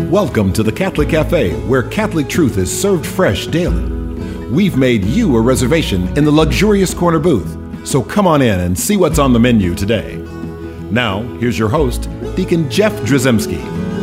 Welcome to the Catholic Cafe, where Catholic truth is served fresh daily. We've made you a reservation in the luxurious corner booth, so come on in and see what's on the menu today. Now, here's your host, Deacon Jeff Drzymski.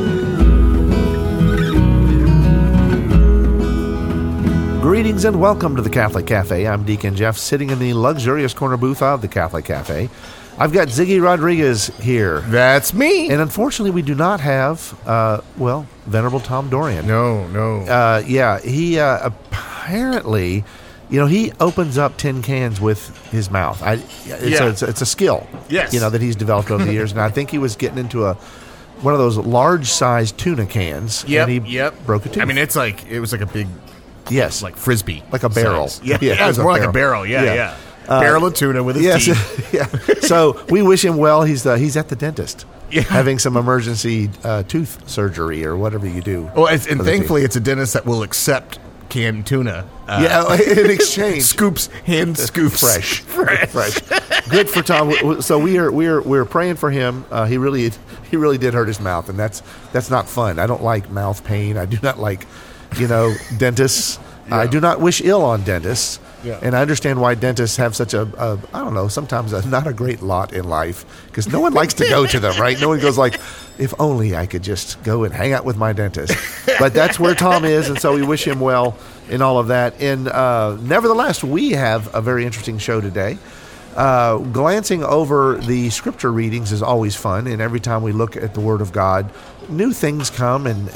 Greetings and welcome to the Catholic Cafe. I'm Deacon Jeff, sitting in the luxurious corner booth of the Catholic Cafe. I've got Ziggy Rodriguez here. That's me. And unfortunately, we do not have, Venerable Tom Dorian. No. He apparently, he opens up tin cans with his mouth. It's a skill, yes, that he's developed over the years. And I think he was getting into one of those large-sized tuna cans. Yep, and he broke a tooth. I mean, it was like a big, like frisbee, like a barrel. Size. Yeah, it's more like a barrel. Yeah. Barrel of tuna with his teeth. Yeah. So we wish him well. He's at the dentist, having some emergency tooth surgery or whatever you do. Well, and thankfully, it's a dentist that will accept canned tuna. In exchange, hand scoops, fresh. Good for Tom. So we're praying for him. He really did hurt his mouth, and that's not fun. I don't like mouth pain. I do not like, dentists. Yeah. I do not wish ill on dentists. Yeah. And I understand why dentists have such sometimes not a great lot in life, because no one likes to go to them, right? No one goes like, if only I could just go and hang out with my dentist. But that's where Tom is, and so we wish him well in all of that. And nevertheless, we have a very interesting show today. Glancing over the scripture readings is always fun, and every time we look at the Word of God, new things come, and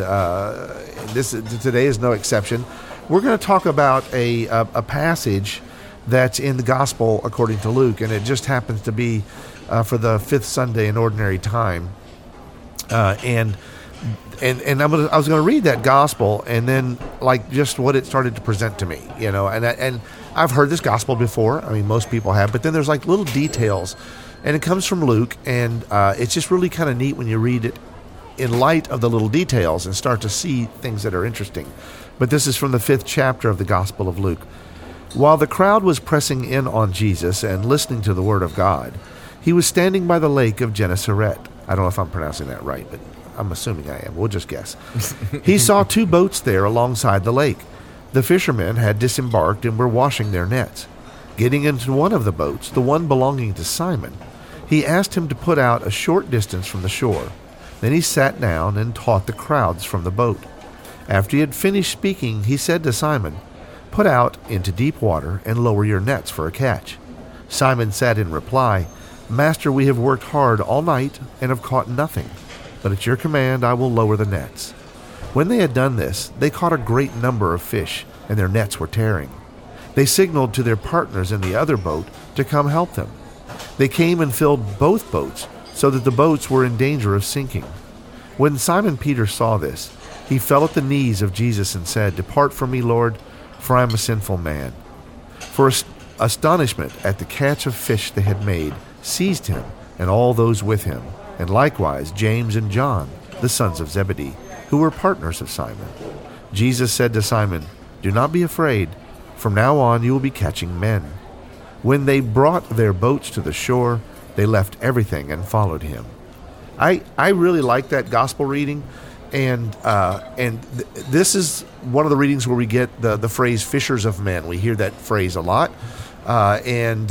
today is no exception. We're going to talk about a passage that's in the Gospel according to Luke, and it just happens to be for the fifth Sunday in Ordinary Time. And I was going to read that Gospel, and then just what it started to present to me, And I've heard this Gospel before. I mean, most people have, but then there's little details, and it comes from Luke, and it's just really kind of neat when you read it in light of the little details and start to see things that are interesting. But this is from the 5th chapter of the Gospel of Luke. While the crowd was pressing in on Jesus and listening to the Word of God, he was standing by the lake of Gennesaret. I don't know if I'm pronouncing that right, but I'm assuming I am. We'll just guess. He saw 2 boats there alongside the lake. The fishermen had disembarked and were washing their nets. Getting into one of the boats, the one belonging to Simon, he asked him to put out a short distance from the shore. Then he sat down and taught the crowds from the boat. After he had finished speaking, he said to Simon, "Put out into deep water and lower your nets for a catch." Simon said in reply, "Master, we have worked hard all night and have caught nothing, but at your command I will lower the nets." When they had done this, they caught a great number of fish, and their nets were tearing. They signaled to their partners in the other boat to come help them. They came and filled both boats, so that the boats were in danger of sinking. When Simon Peter saw this, he fell at the knees of Jesus and said, "Depart from me, Lord, for I am a sinful man." For astonishment at the catch of fish they had made seized him and all those with him, and likewise James and John, the sons of Zebedee, who were partners of Simon. Jesus said to Simon, "Do not be afraid. From now on you will be catching men." When they brought their boats to the shore, they left everything and followed him. I really like that gospel reading. And this is one of the readings where we get the phrase "fishers of men." We hear that phrase a lot, and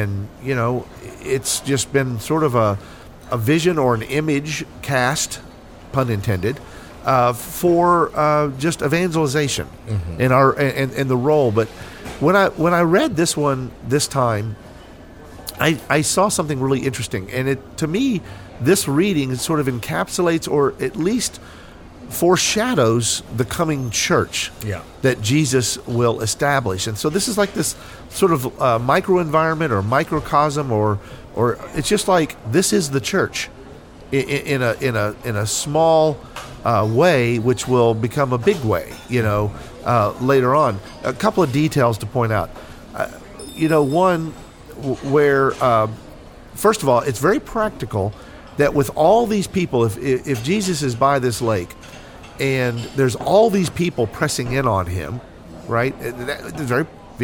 it's just been sort of a vision or an image cast, pun intended, for just evangelization in the role. But when I read this one this time, I saw something really interesting, and to me, this reading sort of encapsulates, or at least foreshadows, the coming church that Jesus will establish. And so this is like this sort of micro environment or microcosm, or it's just like this is the church in a small way, which will become a big way, later on. A couple of details to point out. One where first of all, it's very practical that with all these people, if Jesus is by this lake and there's all these people pressing in on him, right? It's very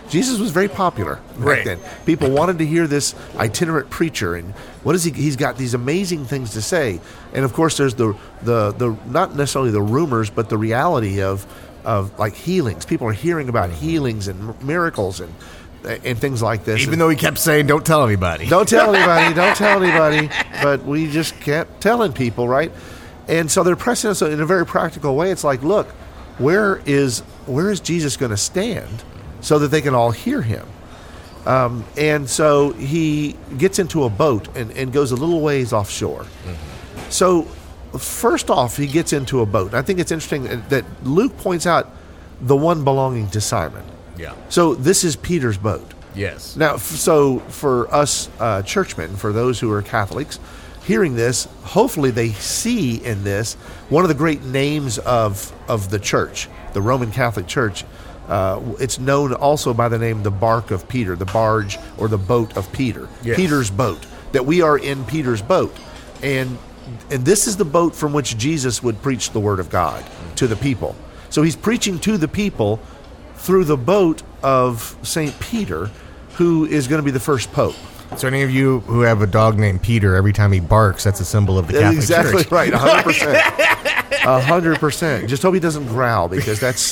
Jesus was very popular back then. People wanted to hear this itinerant preacher, and what is he? He's got these amazing things to say. And of course, there's the not necessarily the rumors, but the reality of like healings. People are hearing about healings and miracles and things like this. Even though he kept saying, "Don't tell anybody." Don't tell anybody. Don't tell anybody. But we just kept telling people, right? And so they're pressing us in a very practical way. It's like, look, where is Jesus going to stand so that they can all hear him? And so he gets into a boat and goes a little ways offshore. Mm-hmm. So first off, he gets into a boat. I think it's interesting that Luke points out the one belonging to Simon. Yeah. So this is Peter's boat. Yes. Now, so for us churchmen, for those who are Catholics, hearing this, hopefully they see in this one of the great names of the church, the Roman Catholic Church. It's known also by the name the Bark of Peter, the barge or the boat of Peter, yes. Peter's boat, that we are in Peter's boat. And this is the boat from which Jesus would preach the word of God to the people. So he's preaching to the people through the boat of St. Peter, who is going to be the first pope. So any of you who have a dog named Peter, every time he barks, that's a symbol of the Catholic exactly Church. Right, 100%. 100%. Just hope he doesn't growl, because that's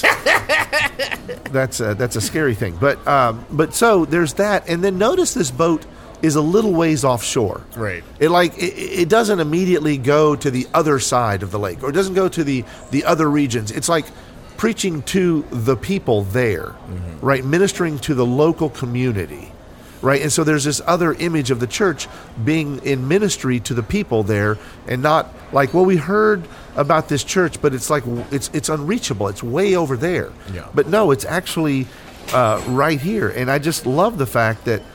a scary thing. But so there's that, and then notice this boat is a little ways offshore. Right. It doesn't immediately go to the other side of the lake, or it doesn't go to the other regions. It's like preaching to the people there, mm-hmm. right? Ministering to the local community. Right, and so there's this other image of the church being in ministry to the people there, and not like, well, we heard about this church, but it's like it's unreachable. It's way over there. Yeah. But no, it's actually right here. And I just love the fact that,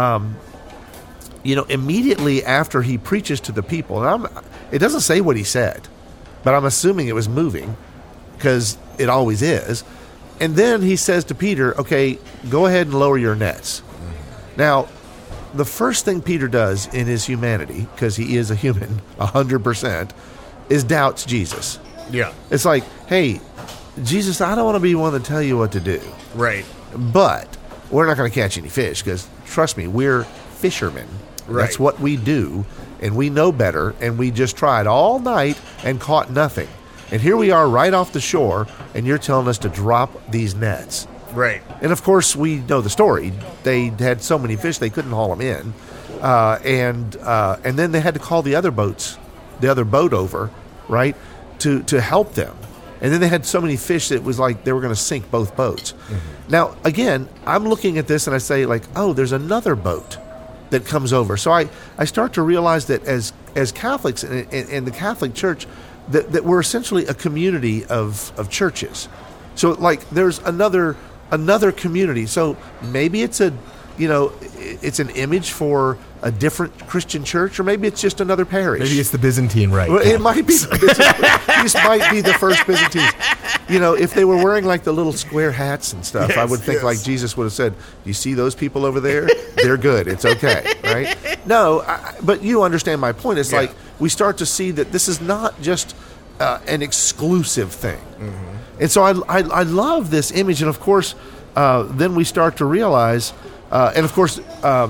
immediately after he preaches to the people, and it doesn't say what he said, but I'm assuming it was moving, because it always is. And then he says to Peter, okay, go ahead and lower your nets. Now, the first thing Peter does in his humanity, because he is a human, 100%, is doubts Jesus. Yeah. It's like, hey, Jesus, I don't want to be one to tell you what to do. Right. But we're not going to catch any fish, because, trust me, we're fishermen. Right. That's what we do, and we know better, and we just tried all night and caught nothing. And here we are right off the shore, and you're telling us to drop these nets. Right. And of course, we know the story. They had so many fish they couldn't haul them in, and then they had to call the other boat over, right, to help them. And then they had so many fish that it was like they were going to sink both boats. Mm-hmm. Now, again, I'm looking at this and I say, like, oh, there's another boat that comes over. So I start to realize that as Catholics in the Catholic Church, that we're essentially a community of churches. So like there's another community. So maybe it's it's an image for a different Christian church, or maybe it's just another parish. Maybe it's the Byzantine Rite. Well, it might be. This might be the first Byzantines. If they were wearing like the little square hats and stuff, I would think like Jesus would have said, "You see those people over there? They're good. It's okay, right?" No, but you understand my point. It's like we start to see that this is not just an exclusive thing. Mm-hmm. And so I love this image, and of course, then we start to realize, and of course,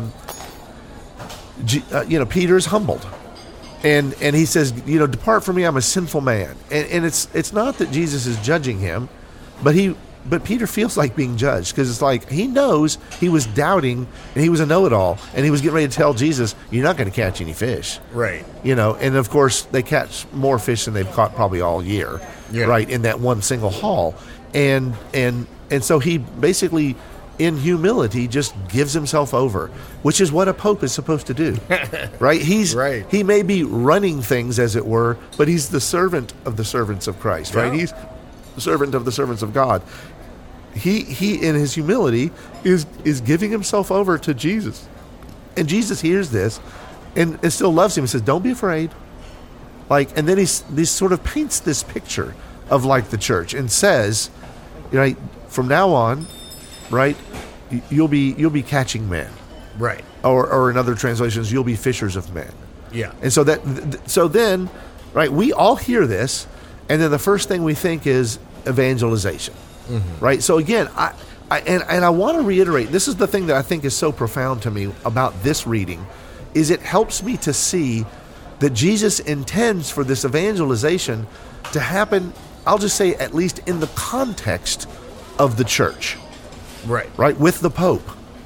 Peter's humbled, and he says, depart from me, I'm a sinful man, and it's not that Jesus is judging him, but Peter feels like being judged, because it's like he knows he was doubting, and he was a know-it-all, and he was getting ready to tell Jesus, you're not going to catch any fish, right? And of course they catch more fish than they've caught probably all year. Yeah. Right, in that one single haul, and so he basically, in humility, just gives himself over, which is what a pope is supposed to do. Right? He may be running things, as it were, but he's the servant of the servants of Christ. Right? Yeah. He's the servant of the servants of God. He in his humility is giving himself over to Jesus, and Jesus hears this, and still loves him. He says, "Don't be afraid." And then he sort of paints this picture of like the church and says, right, from now on, right, you'll be catching men, right, or in other translations, you'll be fishers of men. Yeah. And so then, right, we all hear this, and then the first thing we think is evangelization, mm-hmm. right? So again, And I want to reiterate, this is the thing that I think is so profound to me about this reading, is it helps me to see that Jesus intends for this evangelization to happen, I'll just say at least in the context of the church. Right, with the Pope.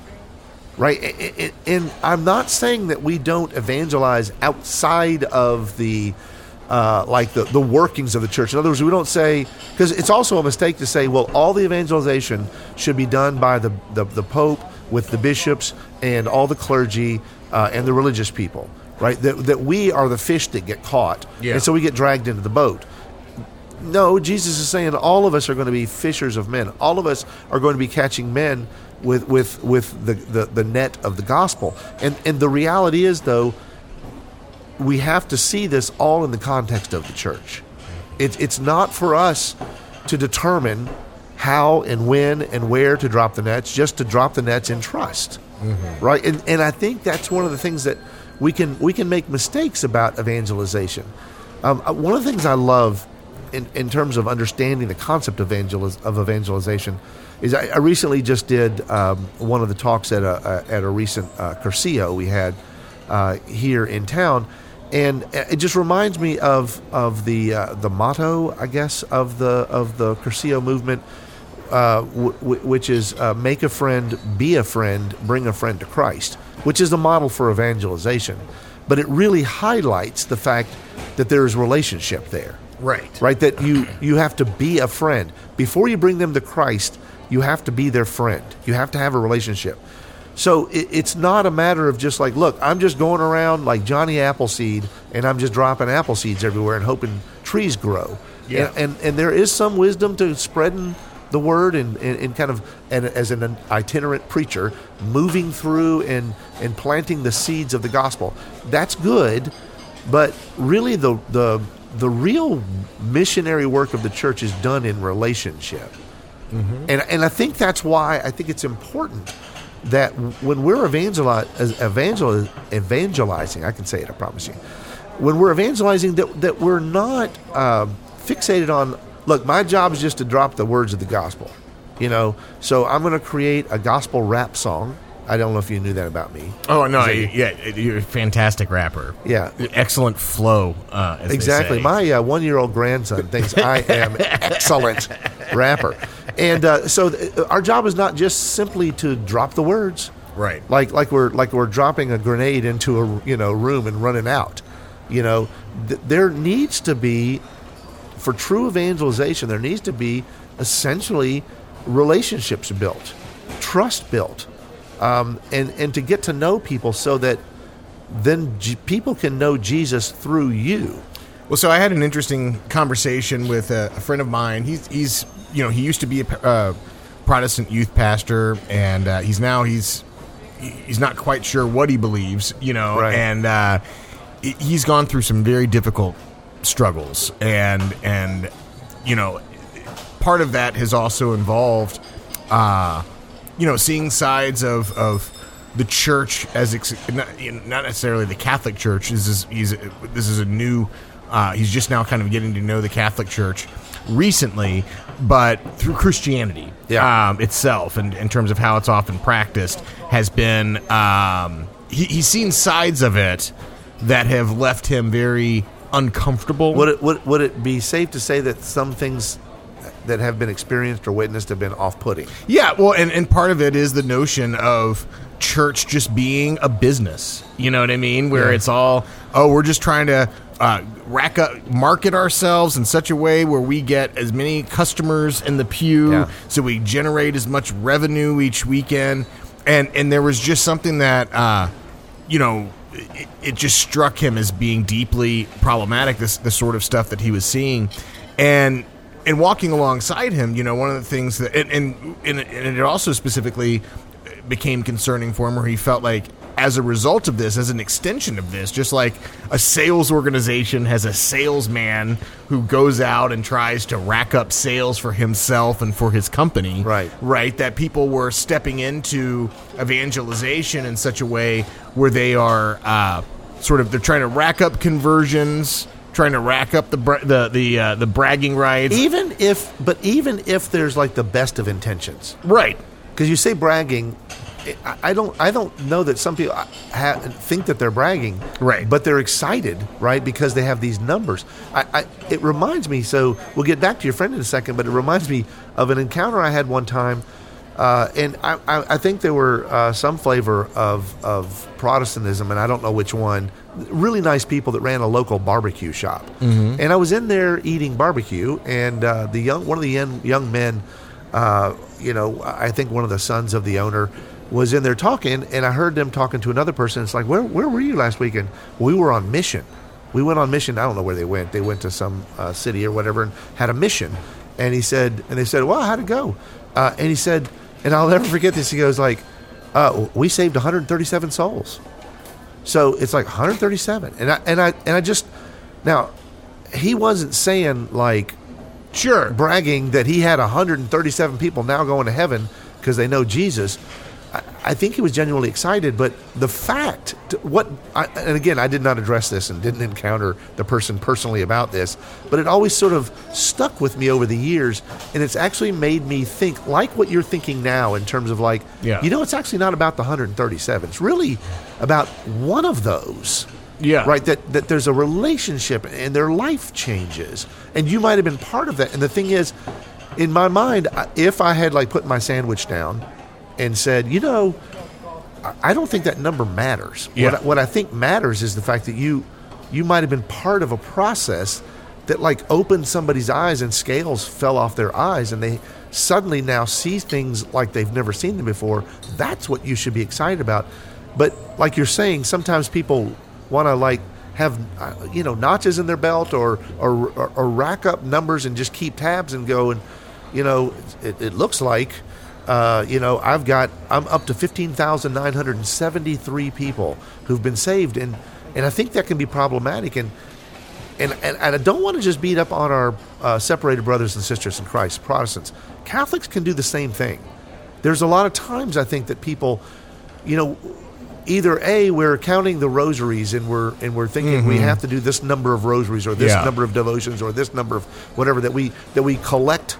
Right, and I'm not saying that we don't evangelize outside of the the workings of the church. In other words, we don't say, because it's also a mistake to say, well, all the evangelization should be done by the Pope with the bishops and all the clergy and the religious people, right? That we are the fish that get caught, and so we get dragged into the boat. No, Jesus is saying all of us are going to be fishers of men. All of us are going to be catching men with the net of the gospel. And the reality is, though, we have to see this all in the context of the church. It's not for us to determine how and when and where to drop the nets, just to drop the nets in trust, right? And I think that's one of the things that we can make mistakes about evangelization. One of the things I love in terms of understanding the concept of evangelization is I recently just did one of the talks at a recent Curcio we had here in town. And it just reminds me of the motto, I guess, of the Curcio movement, which is make a friend, be a friend, bring a friend to Christ, which is the model for evangelization. But it really highlights the fact that there is relationship there. Right, that you have to be a friend. Before you bring them to Christ, you have to be their friend. You have to have a relationship. So it's not a matter of just like, look, I'm just going around like Johnny Appleseed and I'm just dropping apple seeds everywhere and hoping trees grow. Yeah. And there is some wisdom to spreading the word and kind of and as an itinerant preacher, moving through and planting the seeds of the gospel. That's good, but really the real missionary work of the church is done in relationship. And I think that's why I think it's important that when we're evangelizing, I can say it, I promise you. When we're evangelizing, that we're not fixated on, look, my job is just to drop the words of the gospel, so I'm going to create a gospel rap song. I don't know if you knew that about me. Oh, no, you're a fantastic rapper. Yeah. Excellent flow, as exactly. They say. My 1-year-old grandson thinks I am excellent rapper. And so our job is not just simply to drop the words. Right. Like we're dropping a grenade into a room and running out. There needs to be, for true evangelization, there needs to be essentially relationships built, trust built. And to get to know people so that then people can know Jesus through you. Well, so I had an interesting conversation with a friend of mine. He's he used to be a Protestant youth pastor, and he's not quite sure what he believes, right. And he's gone through some very difficult struggles, and part of that has also involved seeing sides of the church as not necessarily the Catholic Church. This is a new. He's just now kind of getting to know the Catholic Church recently, but through Christianity itself, and in terms of how it's often practiced, has been. He's seen sides of it that have left him very uncomfortable. Would it be safe to say that some things that have been experienced or witnessed have been off-putting? Yeah, well, and part of it is the notion of church just being a business. You know what I mean? Where it's all, we're just trying to market ourselves in such a way where we get as many customers in the pew, so we generate as much revenue each weekend. And there was just something that, it just struck him as being deeply problematic, the sort of stuff that he was seeing. And walking alongside him, one of the things that, and it also specifically became concerning for him, where he felt like, as a result of this, as an extension of this, just like a sales organization has a salesman who goes out and tries to rack up sales for himself and for his company, right, that people were stepping into evangelization in such a way where they are they're trying to rack up conversions, trying to rack up the bragging rights. Even if there's like the best of intentions. Right. because you say bragging. I don't know that some people think that they're bragging, right? But they're excited, right? Because they have these numbers. It reminds me. So we'll get back to your friend in a second, but it reminds me of an encounter I had one time, and I think there were some flavor of Protestantism, and I don't know which one. Really nice people that ran a local barbecue shop, and I was in there eating barbecue, and one of the young men, I think one of the sons of the owner, was in there talking, and I heard them talking to another person. It's like, where were you last weekend? We were on mission. We went on mission. I don't know where they went. They went to some city or whatever and had a mission. And they said, well, how'd it go? And he said, and I'll never forget this. He goes like, we saved 137 souls. So it's like 137. And I just, now he wasn't saying like, sure, bragging that he had 137 people now going to heaven because they know Jesus. I think he was genuinely excited, but the fact, and again, I did not address this and didn't encounter the person personally about this, but it always sort of stuck with me over the years, and it's actually made me think like what you're thinking now in terms of like, it's actually not about the 137. It's really about one of those. Yeah. Right, that there's a relationship and their life changes. And you might have been part of that. And the thing is, in my mind, if I had like put my sandwich down and said, I don't think that number matters. Yeah. What I think matters is the fact that you might have been part of a process that like opened somebody's eyes and scales fell off their eyes and they suddenly now see things like they've never seen them before. That's what you should be excited about. But like you're saying, sometimes people want to like have notches in their belt or rack up numbers and just keep tabs and go and it looks like I'm up to 15,973 people who've been saved, and I think that can be problematic, and I don't want to just beat up on our separated brothers and sisters in Christ, Protestants. Catholics can do the same thing. There's a lot of times I think that people, either we're counting the rosaries and we're thinking we have to do this number of rosaries or this number of devotions or this number of whatever that we collect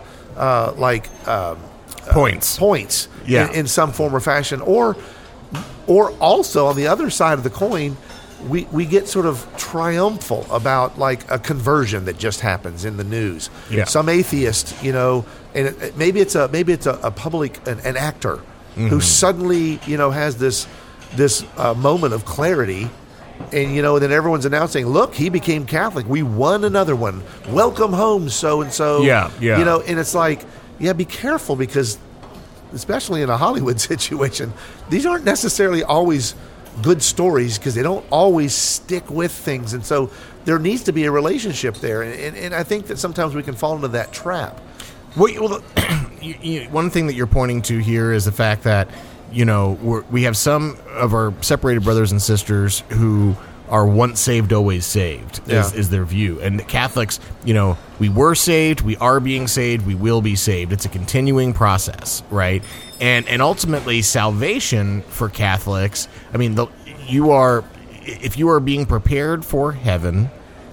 points in some form or fashion, or also on the other side of the coin, we get sort of triumphal about like a conversion that just happens in the news. Some atheist, and maybe it's a public an actor who suddenly has this moment of clarity. And, then everyone's announcing, look, he became Catholic. We won another one. Welcome home, so-and-so. Yeah. And it's like, be careful because, especially in a Hollywood situation, these aren't necessarily always good stories because they don't always stick with things. And so there needs to be a relationship there. And I think that sometimes we can fall into that trap. Well, one thing that you're pointing to here is the fact that, we have some of our separated brothers and sisters who are once saved, always saved, is their view. And Catholics, we were saved, we are being saved, we will be saved. It's a continuing process, right? And ultimately, salvation for Catholics, if you are being prepared for heaven,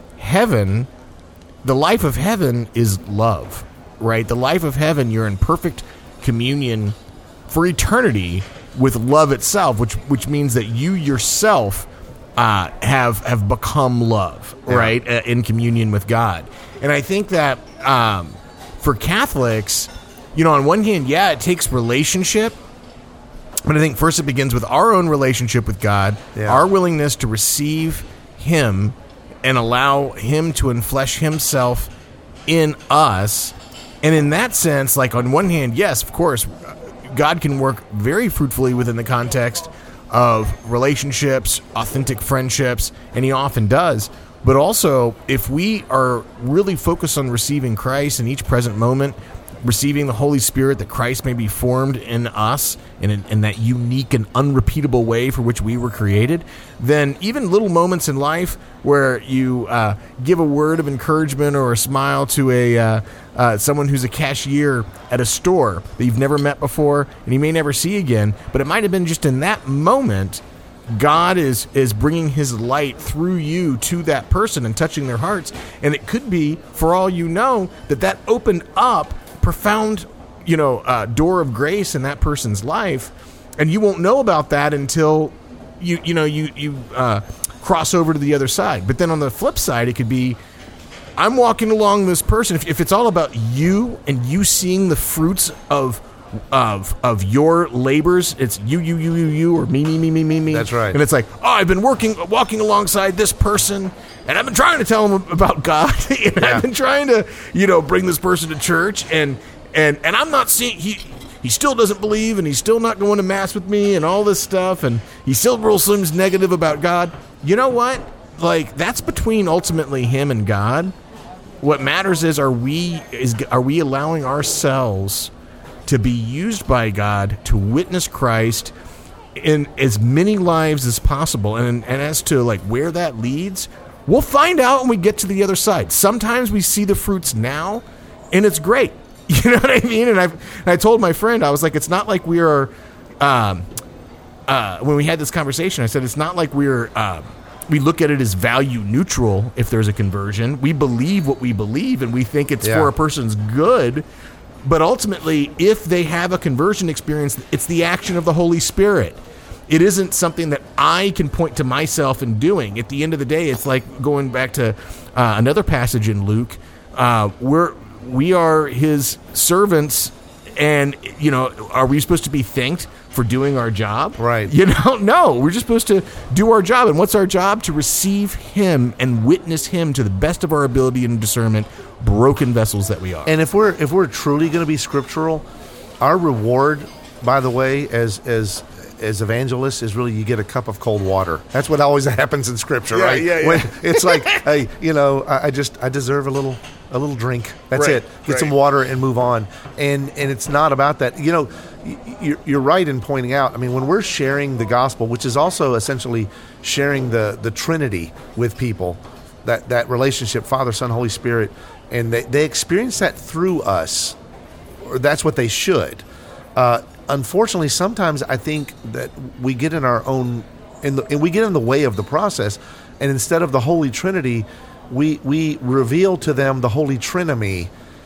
the life of heaven is love, right? The life of heaven, you're in perfect communion for eternity with love itself, which means that you yourself have become love, right, in communion with God. And I think that for Catholics, on one hand, it takes relationship, but I think first it begins with our own relationship with God, our willingness to receive Him and allow Him to enflesh Himself in us. And in that sense, like on one hand, yes, of course, God can work very fruitfully within the context of relationships, authentic friendships, and He often does. But also, if we are really focused on receiving Christ in each present moment, receiving the Holy Spirit that Christ may be formed in us in that unique and unrepeatable way for which we were created, then even little moments in life where you give a word of encouragement or a smile to someone who's a cashier at a store that you've never met before and you may never see again, but it might have been just in that moment God is bringing His light through you to that person and touching their hearts. And it could be, for all you know, that opened up profound, door of grace in that person's life, and you won't know about that until you cross over to the other side. But then on the flip side, it could be, I'm walking along this person. If it's all about you and you seeing the fruits of your labors, it's you, or me. That's right. And it's like, I've been walking alongside this person, and I've been trying to tell them about God, and I've been trying to, bring this person to church, and I'm not seeing he still doesn't believe, and he's still not going to mass with me, and all this stuff, and he still real seems negative about God. You know what? Like, that's between ultimately him and God. What matters is, are we allowing ourselves to be used by God to witness Christ in as many lives as possible? And as to like where that leads, we'll find out when we get to the other side. Sometimes we see the fruits now, and it's great. You know what I mean? And I told my friend, I was like, it's not like we are. When we had this conversation, I said it's not like we look at it as value neutral if there's a conversion. We believe what we believe, and we think it's for a person's good. But ultimately, if they have a conversion experience, it's the action of the Holy Spirit. It isn't something that I can point to myself in doing. At the end of the day, it's like going back to another passage in Luke. We are his servants, and, are we supposed to be thanked for doing our job? Right. No, we're just supposed to do our job. And what's our job? To receive him and witness him to the best of our ability and discernment, broken vessels that we are. And if we're truly going to be scriptural, our reward, by the way, as evangelists, is really you get a cup of cold water. That's what always happens in Scripture, right? Yeah. When it's like, hey, I deserve a little drink. That's it. Get some water and move on. And it's not about that. You're right in pointing out. I mean, when we're sharing the gospel, which is also essentially sharing the Trinity with people, that relationship, Father, Son, Holy Spirit, and they experience that through us, or that's what they should. Unfortunately, sometimes I think that we get in our own, and we get in the way of the process, and instead of the Holy Trinity, we reveal to them the Holy Trinity,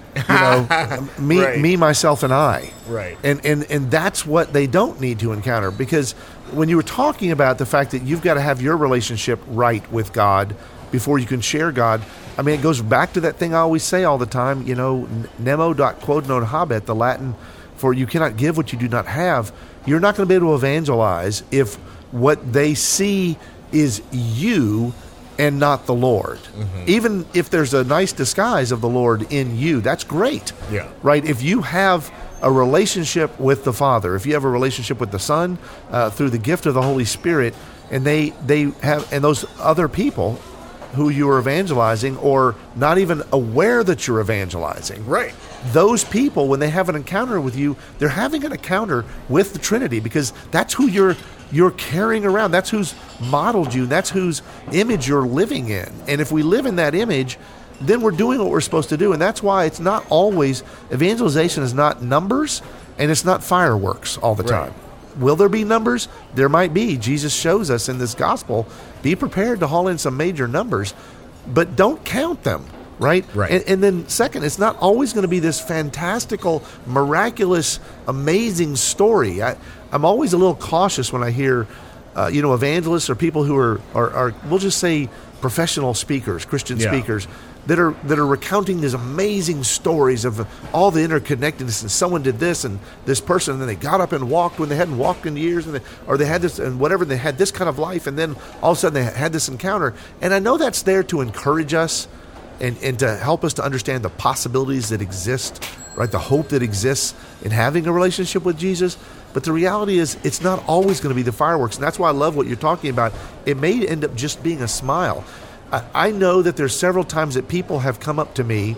me, myself, and I. Right. And that's what they don't need to encounter, because when you were talking about the fact that you've got to have your relationship right with God before you can share God, I mean, it goes back to that thing I always say all the time, nemo quod non habet, the Latin for you cannot give what you do not have. You're not going to be able to evangelize if what they see is you and not the Lord. Mm-hmm. Even if there's a nice disguise of the Lord in you, that's great. Yeah. Right? If you have a relationship with the Father, if you have a relationship with the Son through the gift of the Holy Spirit, and they have, and those other people who you are evangelizing or not even aware that you're evangelizing. Right. Those people, when they have an encounter with you, they're having an encounter with the Trinity, because that's who you're carrying around. That's who's modeled you. That's whose image you're living in. And if we live in that image, then we're doing what we're supposed to do. And that's why it's not always, evangelization is not numbers, and it's not fireworks all the time. Will there be numbers? There might be. Jesus shows us in this gospel, be prepared to haul in some major numbers, but don't count them, right? And then second, it's not always going to be this fantastical, miraculous, amazing story. I'm always a little cautious when I hear, evangelists or people who are we'll just say professional speakers, Christian speakers, that are recounting these amazing stories of all the interconnectedness, and someone did this and this person, and then they got up and walked when they hadn't walked in years, or they had this and whatever, they had this kind of life, and then all of a sudden they had this encounter. And I know that's there to encourage us and to help us to understand the possibilities that exist, right? The hope that exists in having a relationship with Jesus. But the reality is, it's not always going to be the fireworks, and that's why I love what you're talking about. It may end up just being a smile. I know that there's several times that people have come up to me,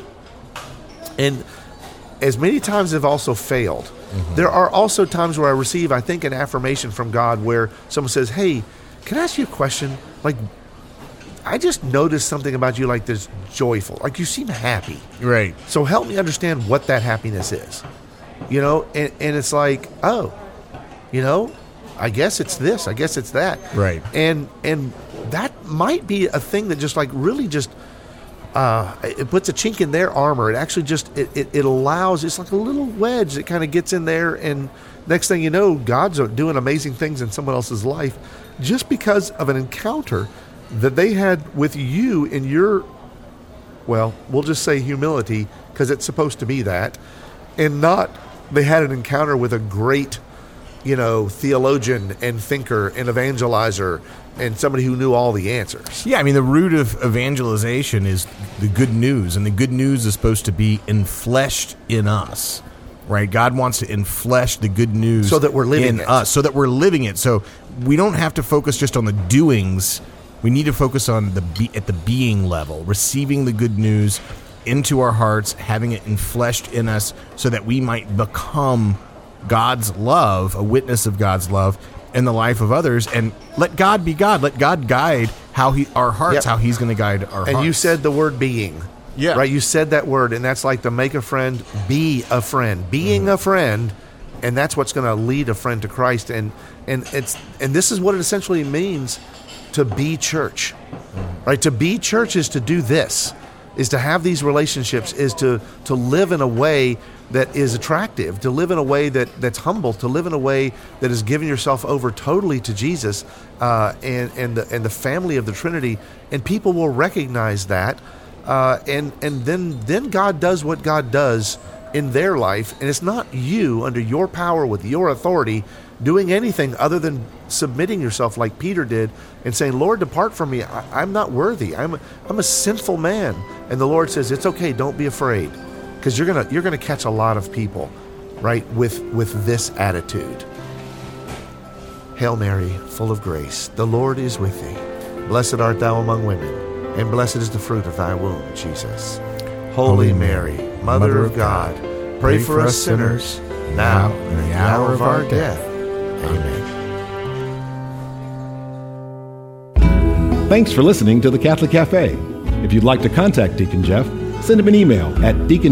and as many times have also failed. Mm-hmm. There are also times where I receive, I think, an affirmation from God where someone says, hey, can I ask you a question? Like, I just noticed something about you, like this joyful, like you seem happy. Right. So help me understand what that happiness is. And it's like, I guess it's this, I guess it's that. Right. And that might be a thing that just like really just it puts a chink in their armor. It actually just it allows. It's like a little wedge that kind of gets in there, and next thing you know, God's doing amazing things in someone else's life just because of an encounter that they had with you in your, well, we'll just say humility, because it's supposed to be that, and not they had an encounter with a great, theologian and thinker and evangelizer and somebody who knew all the answers. Yeah, I mean, the root of evangelization is the good news, and the good news is supposed to be enfleshed in us, right? God wants to enflesh the good news so that we're living in us, so that we're living it. So we don't have to focus just on the doings. We need to focus on at the being level, receiving the good news into our hearts, having it enfleshed in us so that we might become God's love, a witness of God's love in the life of others, and let God be God. Let God guide our hearts, how He's going to guide our hearts. And you said the word being. Yeah. Right? You said that word, and that's like to make a friend, be a friend. Being a friend, and that's what's going to lead a friend to Christ. And this is what it essentially means to be church. Right? To be church is to do this, is to have these relationships, is to live in a way that is attractive, to live in a way that's humble, to live in a way that is giving yourself over totally to Jesus and the family of the Trinity, and people will recognize that, and then God does what God does in their life, and it's not you under your power with your authority doing anything other than submitting yourself like Peter did and saying, Lord, depart from me. I'm not worthy. I'm a sinful man. And the Lord says, it's okay. Don't be afraid, because you're gonna catch a lot of people, right, with this attitude. Hail Mary, full of grace, the Lord is with thee. Blessed art thou among women, and blessed is the fruit of thy womb, Jesus. Holy Mary, Mother of God, pray for us sinners, now and in the hour of our death. Amen. Thanks for listening to the Catholic Cafe. If you'd like to contact Deacon Jeff, send him an email at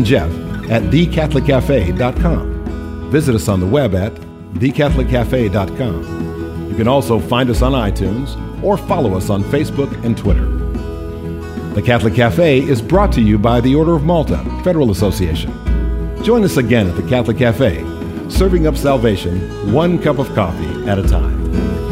deaconjeff@thecatholiccafe.com. Visit us on the web at thecatholiccafe.com. You can also find us on iTunes or follow us on Facebook and Twitter. The Catholic Cafe is brought to you by the Order of Malta Federal Association. Join us again at the Catholic Cafe, serving up salvation one cup of coffee at a time.